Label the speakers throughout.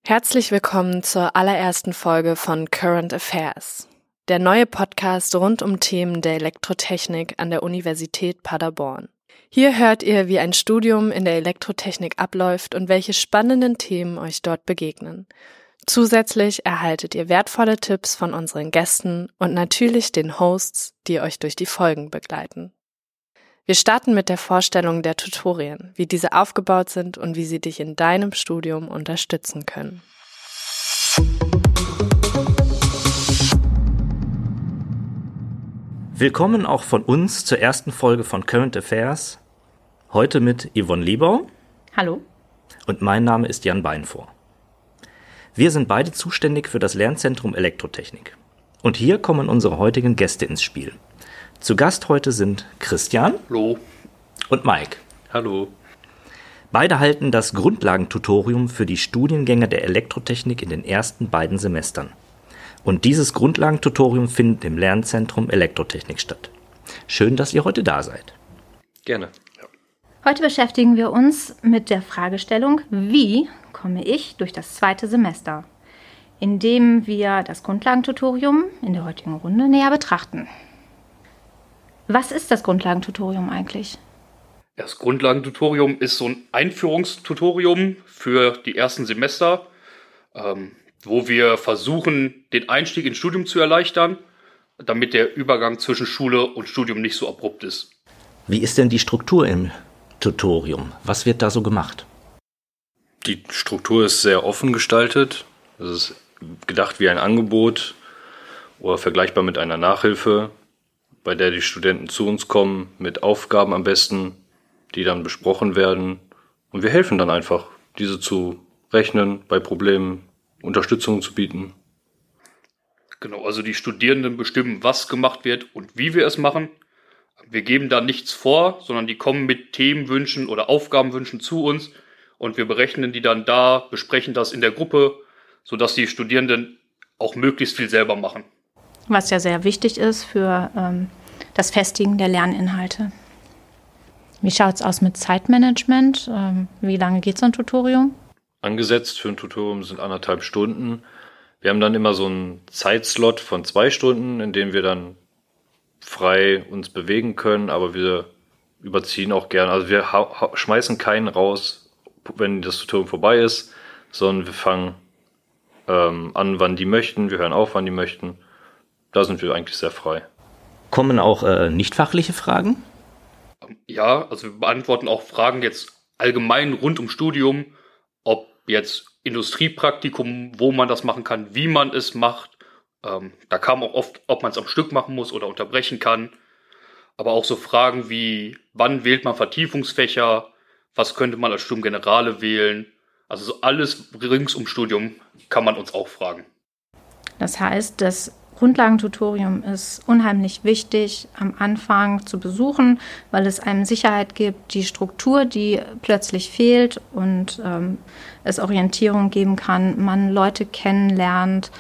Speaker 1: Herzlich willkommen zur allerersten Folge von Current Affairs, der neue Podcast rund um Themen der Elektrotechnik an der Universität Paderborn. Hier hört ihr, wie ein Studium in der Elektrotechnik abläuft und welche spannenden Themen euch dort begegnen. Zusätzlich erhaltet ihr wertvolle Tipps von unseren Gästen und natürlich den Hosts, die euch durch die Folgen begleiten. Wir starten mit der Vorstellung der Tutorien, wie diese aufgebaut sind und wie sie dich in deinem Studium unterstützen können.
Speaker 2: Willkommen auch von uns zur ersten Folge von Current Affairs. Heute mit Yvonne Liebau.
Speaker 3: Hallo.
Speaker 2: Und mein Name ist Jan Beinfor. Wir sind beide zuständig für das Lernzentrum Elektrotechnik. Und hier kommen unsere heutigen Gäste ins Spiel. Zu Gast heute sind Christian.
Speaker 4: Hallo.
Speaker 2: Und Mike.
Speaker 4: Hallo.
Speaker 2: Beide halten das Grundlagentutorium für die Studiengänge der Elektrotechnik in den ersten beiden Semestern. Und dieses Grundlagentutorium findet im Lernzentrum Elektrotechnik statt. Schön, dass ihr heute da seid.
Speaker 4: Gerne. Ja.
Speaker 3: Heute beschäftigen wir uns mit der Fragestellung, wie komme ich durch das zweite Semester, indem wir das Grundlagentutorium in der heutigen Runde näher betrachten. Was ist das Grundlagentutorium eigentlich?
Speaker 4: Das Grundlagentutorium ist so ein Einführungstutorium für die ersten Semester, wo wir versuchen, den Einstieg ins Studium zu erleichtern, damit der Übergang zwischen Schule und Studium nicht so abrupt ist.
Speaker 2: Wie ist denn die Struktur im Tutorium? Was wird da so gemacht?
Speaker 5: Die Struktur ist sehr offen gestaltet. Es ist gedacht wie ein Angebot oder vergleichbar mit einer Nachhilfe, bei der die Studenten zu uns kommen mit Aufgaben am besten, die dann besprochen werden. Und wir helfen dann einfach, diese zu rechnen, bei Problemen Unterstützung zu bieten.
Speaker 4: Genau, also die Studierenden bestimmen, was gemacht wird und wie wir es machen. Wir geben da nichts vor, sondern die kommen mit Themenwünschen oder Aufgabenwünschen zu uns und wir berechnen die dann da, besprechen das in der Gruppe, sodass die Studierenden auch möglichst viel selber machen.
Speaker 3: Was ja sehr wichtig ist für das Festigen der Lerninhalte. Wie schaut es aus mit Zeitmanagement? Wie lange geht so ein Tutorium?
Speaker 5: Angesetzt für ein Tutorium sind 1,5 Stunden. Wir haben dann immer so einen Zeitslot von 2 Stunden, in dem wir dann frei uns bewegen können, aber wir überziehen auch gerne. Also wir schmeißen keinen raus, wenn das Tutorium vorbei ist, sondern wir fangen an, wann die möchten, wir hören auf, wann die möchten. Da sind wir eigentlich sehr frei.
Speaker 2: Kommen auch nicht-fachliche Fragen?
Speaker 4: Ja, also wir beantworten auch Fragen jetzt allgemein rund ums Studium, ob jetzt Industriepraktikum, wo man das machen kann, wie man es macht. Da kam auch oft, ob man es am Stück machen muss oder unterbrechen kann. Aber auch so Fragen wie, wann wählt man Vertiefungsfächer, was könnte man als Studium Generale wählen. Also so alles rings ums Studium kann man uns auch fragen.
Speaker 3: Das heißt, das Grundlagentutorium ist unheimlich wichtig am Anfang zu besuchen, weil es einem Sicherheit gibt, die Struktur, die plötzlich fehlt und es Orientierung geben kann, man Leute kennenlernt,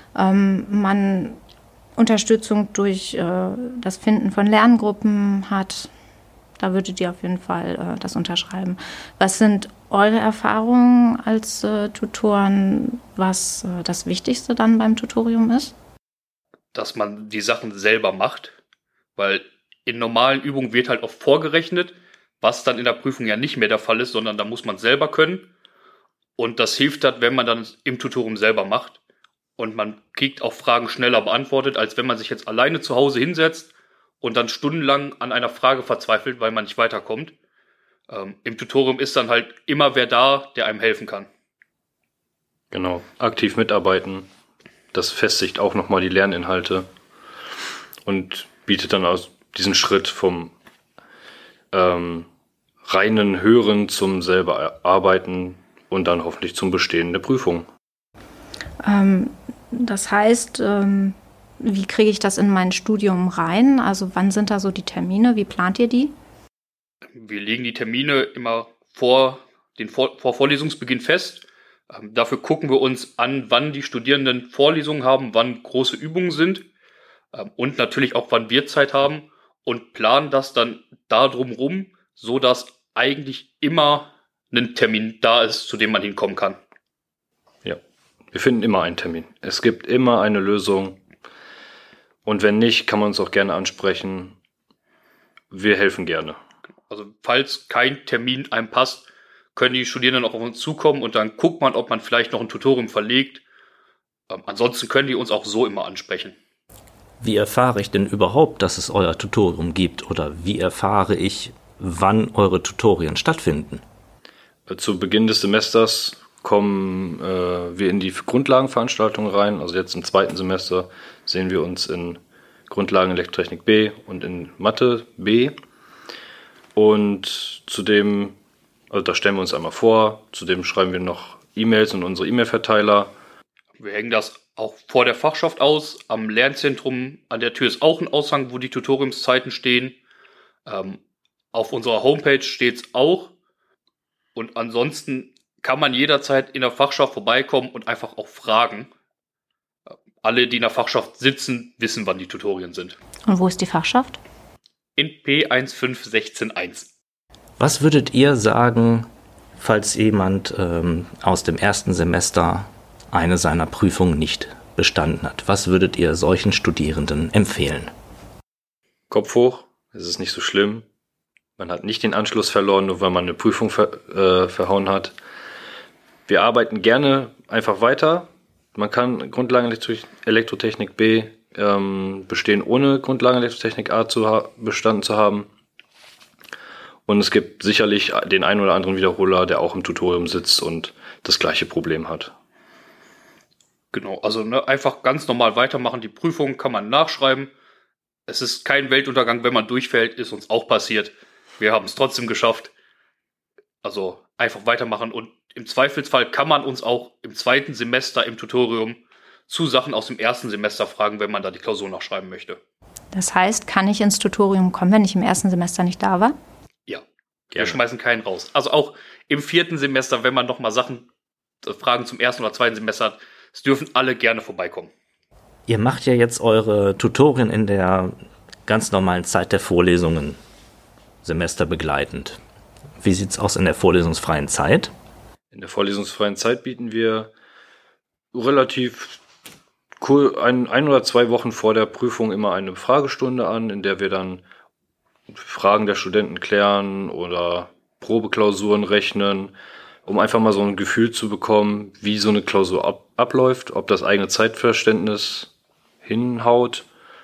Speaker 3: man Unterstützung durch das Finden von Lerngruppen hat. Da würdet ihr auf jeden Fall das unterschreiben. Was sind eure Erfahrungen als Tutoren, was das Wichtigste dann beim Tutorium ist?
Speaker 4: Dass man die Sachen selber macht, weil in normalen Übungen wird halt oft vorgerechnet, was dann in der Prüfung ja nicht mehr der Fall ist, sondern da muss man selber können. Und das hilft halt, wenn man dann im Tutorium selber macht. Und man kriegt auch Fragen schneller beantwortet, als wenn man sich jetzt alleine zu Hause hinsetzt und dann stundenlang an einer Frage verzweifelt, weil man nicht weiterkommt. Im Tutorium ist dann halt immer wer da, der einem helfen kann.
Speaker 5: Genau, aktiv mitarbeiten. Das festigt auch nochmal die Lerninhalte und bietet dann aus diesen Schritt vom reinen Hören zum selber Arbeiten und dann hoffentlich zum Bestehen der Prüfung.
Speaker 3: Das heißt, wie kriege ich das in mein Studium rein? Also wann sind da so die Termine? Wie plant ihr die?
Speaker 4: Wir legen die Termine immer vor Vorlesungsbeginn fest. Dafür gucken wir uns an, wann die Studierenden Vorlesungen haben, wann große Übungen sind und natürlich auch, wann wir Zeit haben und planen das dann da drumherum, so dass eigentlich immer ein Termin da ist, zu dem man hinkommen kann.
Speaker 5: Ja, wir finden immer einen Termin. Es gibt immer eine Lösung. Und wenn nicht, kann man uns auch gerne ansprechen. Wir helfen gerne.
Speaker 4: Also falls kein Termin einem passt, können die Studierenden auch auf uns zukommen und dann guckt man, ob man vielleicht noch ein Tutorium verlegt. Ansonsten können die uns auch so immer ansprechen.
Speaker 2: Wie erfahre ich denn überhaupt, dass es euer Tutorium gibt? Oder wie erfahre ich, wann eure Tutorien stattfinden?
Speaker 5: Zu Beginn des Semesters kommen wir in die Grundlagenveranstaltung rein. Also jetzt im 2. Semester sehen wir uns in Grundlagen Elektrotechnik B und in Mathe B. Und zudem, also da stellen wir uns einmal vor, zudem schreiben wir noch E-Mails und unsere E-Mail-Verteiler.
Speaker 4: Wir hängen das auch vor der Fachschaft aus. Am Lernzentrum an der Tür ist auch ein Aushang, wo die Tutoriumszeiten stehen. Auf unserer Homepage steht es auch. Und ansonsten kann man jederzeit in der Fachschaft vorbeikommen und einfach auch fragen. Alle, die in der Fachschaft sitzen, wissen, wann die Tutorien sind.
Speaker 3: Und wo ist die Fachschaft?
Speaker 4: In P15161.
Speaker 2: Was würdet ihr sagen, falls jemand aus dem 1. Semester eine seiner Prüfungen nicht bestanden hat? Was würdet ihr solchen Studierenden empfehlen?
Speaker 5: Kopf hoch, es ist nicht so schlimm. Man hat nicht den Anschluss verloren, nur weil man eine Prüfung verhauen hat. Wir arbeiten gerne einfach weiter. Man kann Grundlagen Elektrotechnik B bestehen, ohne Grundlagen Elektrotechnik A bestanden zu haben. Und es gibt sicherlich den einen oder anderen Wiederholer, der auch im Tutorium sitzt und das gleiche Problem hat.
Speaker 4: Genau, also einfach ganz normal weitermachen. Die Prüfung kann man nachschreiben. Es ist kein Weltuntergang, wenn man durchfällt, ist uns auch passiert. Wir haben es trotzdem geschafft. Also einfach weitermachen und im Zweifelsfall kann man uns auch im 2. Semester im Tutorium zu Sachen aus dem 1. Semester fragen, wenn man da die Klausur nachschreiben möchte.
Speaker 3: Das heißt, kann ich ins Tutorium kommen, wenn ich im 1. Semester nicht da war?
Speaker 4: Ja,
Speaker 5: Gerne.
Speaker 4: Wir schmeißen keinen raus. Also auch im 4. Semester, wenn man nochmal Fragen zum 1. oder 2. Semester hat, es dürfen alle gerne vorbeikommen.
Speaker 2: Ihr macht ja jetzt eure Tutorien in der ganz normalen Zeit der Vorlesungen semesterbegleitend. Wie sieht es aus in der vorlesungsfreien Zeit?
Speaker 5: In der vorlesungsfreien Zeit bieten wir relativ cool ein oder 2 Wochen vor der Prüfung immer eine Fragestunde an, in der wir dann Fragen der Studenten klären oder Probeklausuren rechnen, um einfach mal so ein Gefühl zu bekommen, wie so eine Klausur abläuft, ob das eigene Zeitverständnis hinhaut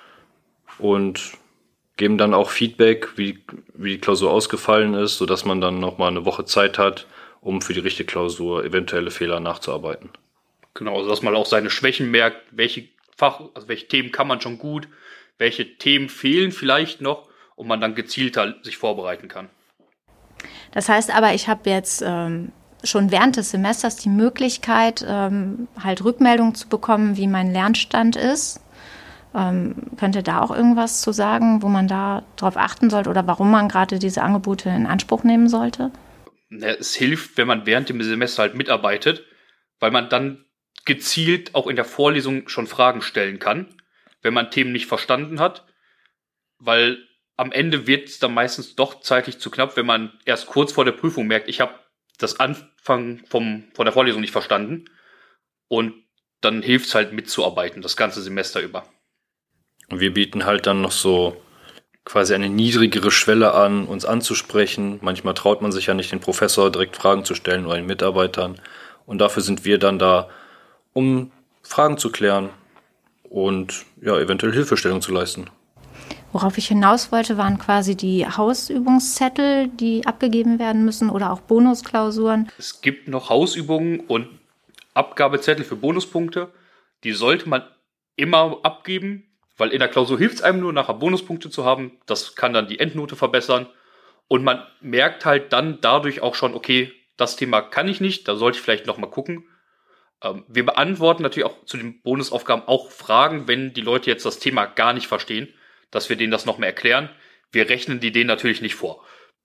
Speaker 5: und geben dann auch Feedback, wie die Klausur ausgefallen ist, sodass man dann nochmal eine Woche Zeit hat, um für die richtige Klausur eventuelle Fehler nachzuarbeiten.
Speaker 4: Genau, also dass man auch seine Schwächen merkt, welche Themen kann man schon gut, welche Themen fehlen vielleicht noch und man dann gezielter sich vorbereiten kann.
Speaker 3: Das heißt aber, ich habe jetzt schon während des Semesters die Möglichkeit, halt Rückmeldungen zu bekommen, wie mein Lernstand ist. Könnte da auch irgendwas zu sagen, wo man da drauf achten sollte oder warum man gerade diese Angebote in Anspruch nehmen sollte?
Speaker 4: Es hilft, wenn man während dem Semester halt mitarbeitet, weil man dann gezielt auch in der Vorlesung schon Fragen stellen kann, wenn man Themen nicht verstanden hat, weil am Ende wird es dann meistens doch zeitlich zu knapp, wenn man erst kurz vor der Prüfung merkt, ich habe das Anfang von der Vorlesung nicht verstanden und dann hilft es halt mitzuarbeiten, das ganze Semester über.
Speaker 5: Und wir bieten halt dann noch so quasi eine niedrigere Schwelle an, uns anzusprechen. Manchmal traut man sich ja nicht, den Professor direkt Fragen zu stellen oder den Mitarbeitern. Und dafür sind wir dann da, um Fragen zu klären und ja, eventuell Hilfestellung zu leisten.
Speaker 3: Worauf ich hinaus wollte, waren quasi die Hausübungszettel, die abgegeben werden müssen oder auch Bonusklausuren.
Speaker 4: Es gibt noch Hausübungen und Abgabezettel für Bonuspunkte. Die sollte man immer abgeben, weil in der Klausur hilft es einem nur, nachher Bonuspunkte zu haben. Das kann dann die Endnote verbessern. Und man merkt halt dann dadurch auch schon, okay, das Thema kann ich nicht, da sollte ich vielleicht nochmal gucken. Wir beantworten natürlich auch zu den Bonusaufgaben auch Fragen, wenn die Leute jetzt das Thema gar nicht verstehen, dass wir denen das nochmal erklären. Wir rechnen die denen natürlich nicht vor.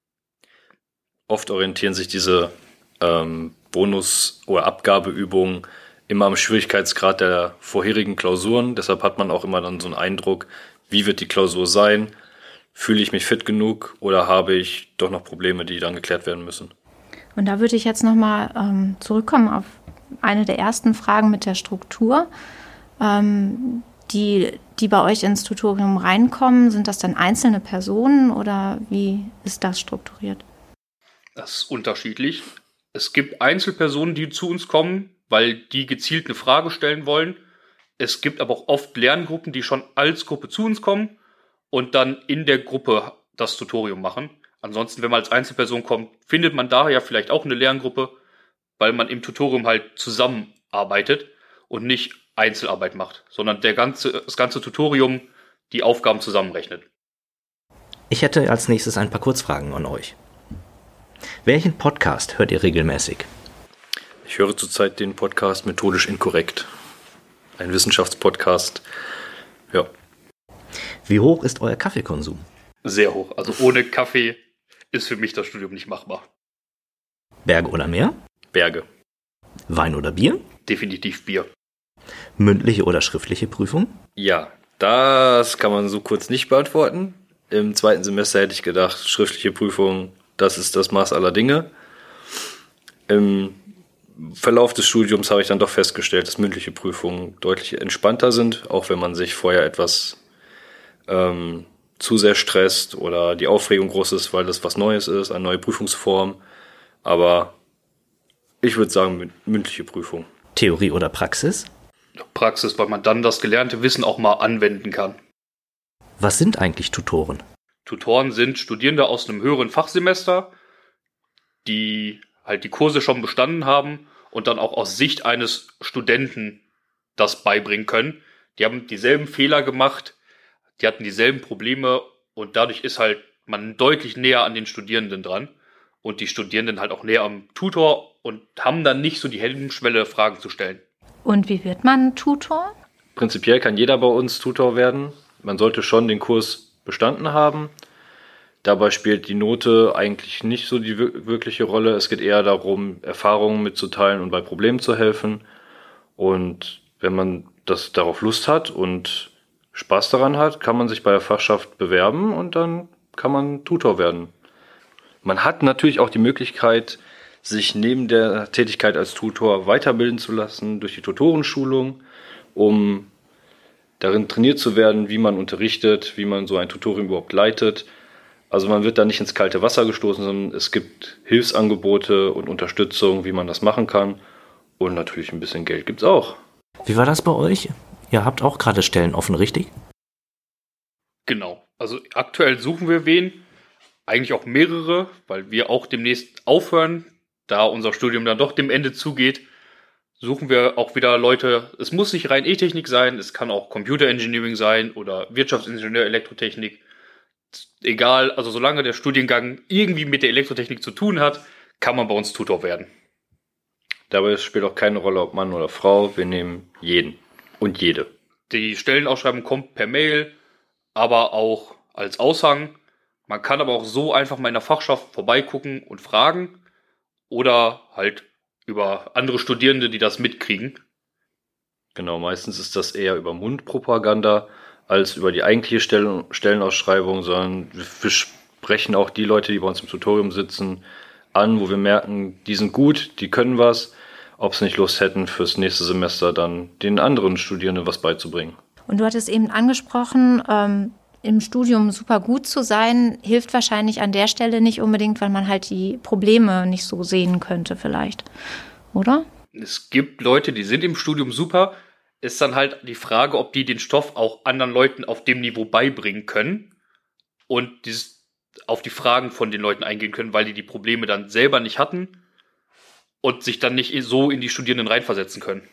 Speaker 5: Oft orientieren sich diese Bonus- oder Abgabeübungen immer am Schwierigkeitsgrad der vorherigen Klausuren. Deshalb hat man auch immer dann so einen Eindruck, wie wird die Klausur sein? Fühle ich mich fit genug oder habe ich doch noch Probleme, die dann geklärt werden müssen?
Speaker 3: Und da würde ich jetzt nochmal zurückkommen auf eine der ersten Fragen mit der Struktur. Die bei euch ins Tutorium reinkommen, sind das dann einzelne Personen oder wie ist das strukturiert?
Speaker 4: Das ist unterschiedlich. Es gibt Einzelpersonen, die zu uns kommen, weil die gezielt eine Frage stellen wollen. Es gibt aber auch oft Lerngruppen, die schon als Gruppe zu uns kommen und dann in der Gruppe das Tutorium machen. Ansonsten, wenn man als Einzelperson kommt, findet man da ja vielleicht auch eine Lerngruppe, weil man im Tutorium halt zusammenarbeitet und nicht Einzelarbeit macht, sondern das ganze Tutorium die Aufgaben zusammenrechnet.
Speaker 2: Ich hätte als nächstes ein paar Kurzfragen an euch. Welchen Podcast hört ihr regelmäßig?
Speaker 5: Ich höre zurzeit den Podcast Methodisch Inkorrekt. Ein Wissenschaftspodcast. Ja.
Speaker 2: Wie hoch ist euer Kaffeekonsum?
Speaker 4: Sehr hoch. Also ohne Kaffee ist für mich das Studium nicht machbar.
Speaker 2: Berge oder Meer?
Speaker 5: Berge.
Speaker 2: Wein oder Bier?
Speaker 4: Definitiv Bier.
Speaker 2: Mündliche oder schriftliche Prüfung?
Speaker 5: Ja, das kann man so kurz nicht beantworten. Im zweiten Semester hätte ich gedacht, schriftliche Prüfung, das ist das Maß aller Dinge. Im Verlauf des Studiums habe ich dann doch festgestellt, dass mündliche Prüfungen deutlich entspannter sind, auch wenn man sich vorher etwas zu sehr stresst oder die Aufregung groß ist, weil das was Neues ist, eine neue Prüfungsform. Aber ich würde sagen, mündliche Prüfung.
Speaker 2: Theorie oder Praxis?
Speaker 4: Praxis, weil man dann das gelernte Wissen auch mal anwenden kann.
Speaker 2: Was sind eigentlich Tutoren?
Speaker 4: Tutoren sind Studierende aus einem höheren Fachsemester, die halt die Kurse schon bestanden haben und dann auch aus Sicht eines Studenten das beibringen können. Die haben dieselben Fehler gemacht, die hatten dieselben Probleme und dadurch ist halt man deutlich näher an den Studierenden dran und die Studierenden halt auch näher am Tutor und haben dann nicht so die Hemmschwelle, Fragen zu stellen.
Speaker 3: Und wie wird man Tutor?
Speaker 5: Prinzipiell kann jeder bei uns Tutor werden. Man sollte schon den Kurs bestanden haben. Dabei spielt die Note eigentlich nicht so die wirkliche Rolle. Es geht eher darum, Erfahrungen mitzuteilen und bei Problemen zu helfen. Und wenn man darauf Lust hat und Spaß daran hat, kann man sich bei der Fachschaft bewerben und dann kann man Tutor werden. Man hat natürlich auch die Möglichkeit, sich neben der Tätigkeit als Tutor weiterbilden zu lassen durch die Tutorenschulung, um darin trainiert zu werden, wie man unterrichtet, wie man so ein Tutorium überhaupt leitet. Also man wird da nicht ins kalte Wasser gestoßen, sondern es gibt Hilfsangebote und Unterstützung, wie man das machen kann. Und natürlich ein bisschen Geld gibt's auch.
Speaker 2: Wie war das bei euch? Ihr habt auch gerade Stellen offen, richtig?
Speaker 4: Genau. Also aktuell suchen wir wen. Eigentlich auch mehrere, weil wir auch demnächst aufhören. Da unser Studium dann doch dem Ende zugeht, suchen wir auch wieder Leute. Es muss nicht rein E-Technik sein, es kann auch Computer Engineering sein oder Wirtschaftsingenieur, Elektrotechnik. Egal, also solange der Studiengang irgendwie mit der Elektrotechnik zu tun hat, kann man bei uns Tutor werden.
Speaker 5: Dabei spielt auch keine Rolle, ob Mann oder Frau. Wir nehmen jeden und jede.
Speaker 4: Die Stellenausschreibung kommt per Mail, aber auch als Aushang. Man kann aber auch so einfach mal in der Fachschaft vorbeigucken und fragen. Oder halt über andere Studierende, die das mitkriegen.
Speaker 5: Genau, meistens ist das eher über Mundpropaganda als über die eigentliche Stellenausschreibung, sondern wir sprechen auch die Leute, die bei uns im Tutorium sitzen, an, wo wir merken, die sind gut, die können was, ob sie nicht Lust hätten, fürs nächste Semester dann den anderen Studierenden was beizubringen.
Speaker 3: Und du hattest eben angesprochen, im Studium super gut zu sein, hilft wahrscheinlich an der Stelle nicht unbedingt, weil man halt die Probleme nicht so sehen könnte vielleicht, oder?
Speaker 4: Es gibt Leute, die sind im Studium super. Ist dann halt die Frage, ob die den Stoff auch anderen Leuten auf dem Niveau beibringen können und auf die Fragen von den Leuten eingehen können, weil die Probleme dann selber nicht hatten und sich dann nicht so in die Studierenden reinversetzen können.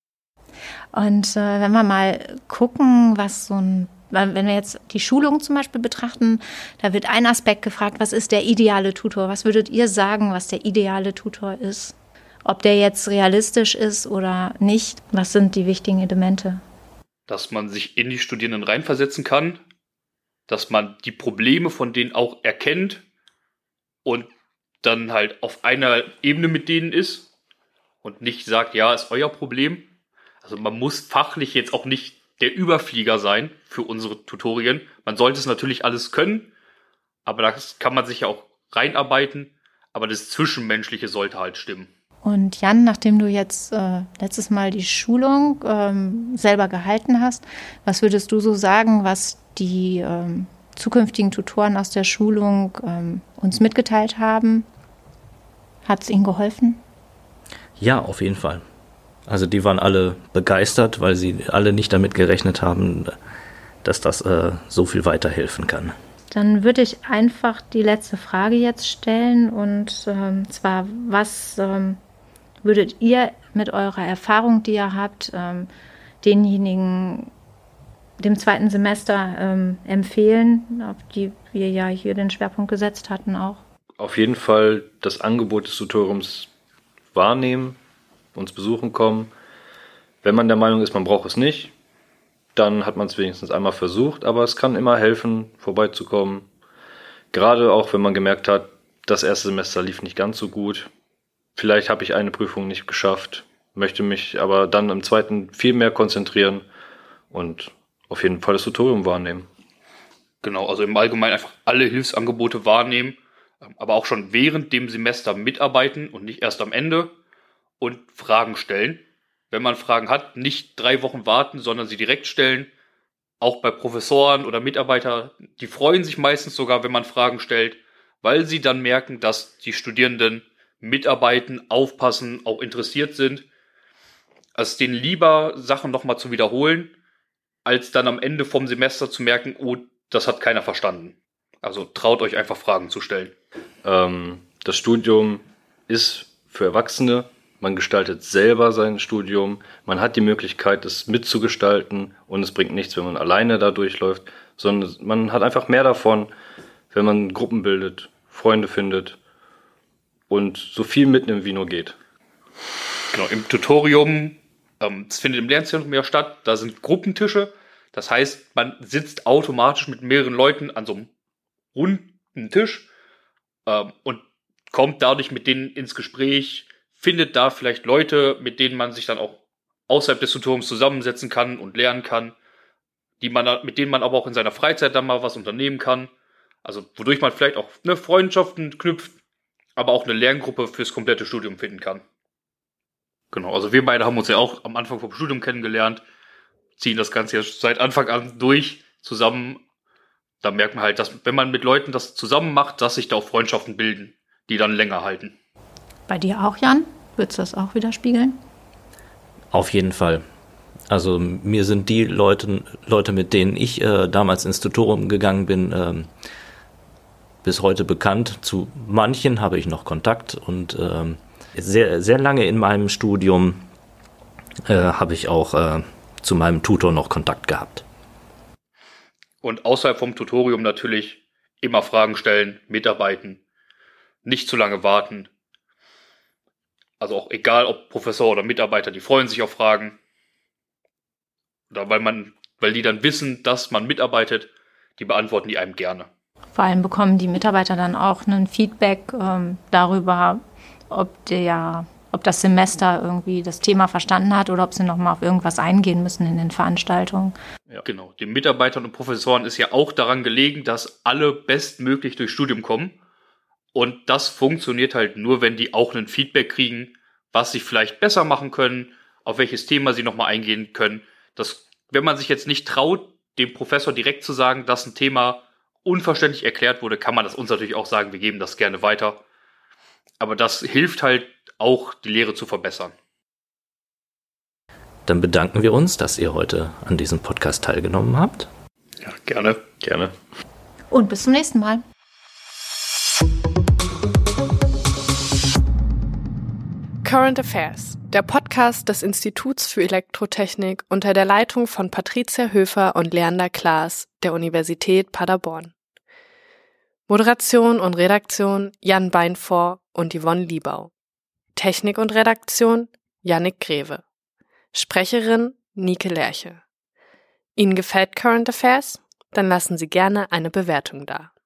Speaker 3: Und wenn wir mal gucken, wenn wir jetzt die Schulung zum Beispiel betrachten, da wird ein Aspekt gefragt, was ist der ideale Tutor? Was würdet ihr sagen, was der ideale Tutor ist? Ob der jetzt realistisch ist oder nicht, was sind die wichtigen Elemente?
Speaker 4: Dass man sich in die Studierenden reinversetzen kann, dass man die Probleme von denen auch erkennt und dann halt auf einer Ebene mit denen ist und nicht sagt, ja, ist euer Problem. Also man muss fachlich jetzt auch nicht der Überflieger sein für unsere Tutorien. Man sollte es natürlich alles können, aber da kann man sich ja auch reinarbeiten, aber das Zwischenmenschliche sollte halt stimmen.
Speaker 3: Und Jan, nachdem du jetzt letztes Mal die Schulung selber gehalten hast, was würdest du so sagen, was die zukünftigen Tutoren aus der Schulung uns mitgeteilt haben? Hat es ihnen geholfen?
Speaker 2: Ja, auf jeden Fall. Also die waren alle begeistert, weil sie alle nicht damit gerechnet haben, dass das so viel weiterhelfen kann.
Speaker 3: Dann würde ich einfach die letzte Frage jetzt stellen und zwar, was würdet ihr mit eurer Erfahrung, die ihr habt, denjenigen dem zweiten Semester empfehlen, auf die wir ja hier den Schwerpunkt gesetzt hatten auch?
Speaker 5: Auf jeden Fall das Angebot des Tutoriums wahrnehmen, uns besuchen kommen. Wenn man der Meinung ist, man braucht es nicht, dann hat man es wenigstens einmal versucht, aber es kann immer helfen, vorbeizukommen. Gerade auch, wenn man gemerkt hat, das erste Semester lief nicht ganz so gut. Vielleicht habe ich eine Prüfung nicht geschafft, möchte mich aber dann im zweiten viel mehr konzentrieren und auf jeden Fall das Tutorium wahrnehmen.
Speaker 4: Genau, also im Allgemeinen einfach alle Hilfsangebote wahrnehmen, aber auch schon während dem Semester mitarbeiten und nicht erst am Ende und Fragen stellen. Wenn man Fragen hat, nicht 3 Wochen warten, sondern sie direkt stellen. Auch bei Professoren oder Mitarbeitern, die freuen sich meistens sogar, wenn man Fragen stellt, weil sie dann merken, dass die Studierenden mitarbeiten, aufpassen, auch interessiert sind. Also denen lieber Sachen nochmal zu wiederholen, als dann am Ende vom Semester zu merken, oh, das hat keiner verstanden. Also traut euch einfach Fragen zu stellen.
Speaker 5: Das Studium ist für Erwachsene. Man gestaltet selber sein Studium. Man hat die Möglichkeit, es mitzugestalten. Und es bringt nichts, wenn man alleine da durchläuft. Sondern man hat einfach mehr davon, wenn man Gruppen bildet, Freunde findet und so viel mitnimmt, wie nur geht.
Speaker 4: Genau, im Tutorium, es findet im Lernzentrum ja statt, da sind Gruppentische. Das heißt, man sitzt automatisch mit mehreren Leuten an so einem runden Tisch und kommt dadurch mit denen ins Gespräch, findet da vielleicht Leute, mit denen man sich dann auch außerhalb des Tutoriums zusammensetzen kann und lernen kann, mit denen man aber auch in seiner Freizeit dann mal was unternehmen kann. Also wodurch man vielleicht auch Freundschaften knüpft, aber auch eine Lerngruppe fürs komplette Studium finden kann. Genau, also wir beide haben uns ja auch am Anfang vom Studium kennengelernt, ziehen das Ganze ja seit Anfang an durch zusammen. Da merkt man halt, dass wenn man mit Leuten das zusammen macht, dass sich da auch Freundschaften bilden, die dann länger halten.
Speaker 3: Bei dir auch, Jan? Würdest du das auch widerspiegeln?
Speaker 2: Auf jeden Fall. Also mir sind die Leute, mit denen ich damals ins Tutorium gegangen bin, bis heute bekannt. Zu manchen habe ich noch Kontakt und sehr, sehr lange in meinem Studium habe ich auch zu meinem Tutor noch Kontakt gehabt.
Speaker 4: Und außerhalb vom Tutorium natürlich immer Fragen stellen, mitarbeiten, nicht zu lange warten. Also auch egal, ob Professor oder Mitarbeiter, die freuen sich auf Fragen. Oder weil die dann wissen, dass man mitarbeitet, die beantworten die einem gerne.
Speaker 3: Vor allem bekommen die Mitarbeiter dann auch ein Feedback darüber, ob das Semester irgendwie das Thema verstanden hat oder ob sie nochmal auf irgendwas eingehen müssen in den Veranstaltungen.
Speaker 4: Ja, genau. Den Mitarbeitern und Professoren ist ja auch daran gelegen, dass alle bestmöglich durchs Studium kommen. Und das funktioniert halt nur, wenn die auch ein Feedback kriegen, was sie vielleicht besser machen können, auf welches Thema sie nochmal eingehen können. Wenn man sich jetzt nicht traut, dem Professor direkt zu sagen, dass ein Thema unverständlich erklärt wurde, kann man das uns natürlich auch sagen, wir geben das gerne weiter. Aber das hilft halt auch, die Lehre zu verbessern.
Speaker 2: Dann bedanken wir uns, dass ihr heute an diesem Podcast teilgenommen habt.
Speaker 4: Ja, gerne.
Speaker 5: Gerne.
Speaker 3: Und bis zum nächsten Mal.
Speaker 1: Current Affairs, der Podcast des Instituts für Elektrotechnik unter der Leitung von Patricia Höfer und Leander Klaas der Universität Paderborn. Moderation und Redaktion Jan Beinfor und Yvonne Liebau. Technik und Redaktion Jannik Greve. Sprecherin Nike Lerche. Ihnen gefällt Current Affairs? Dann lassen Sie gerne eine Bewertung da.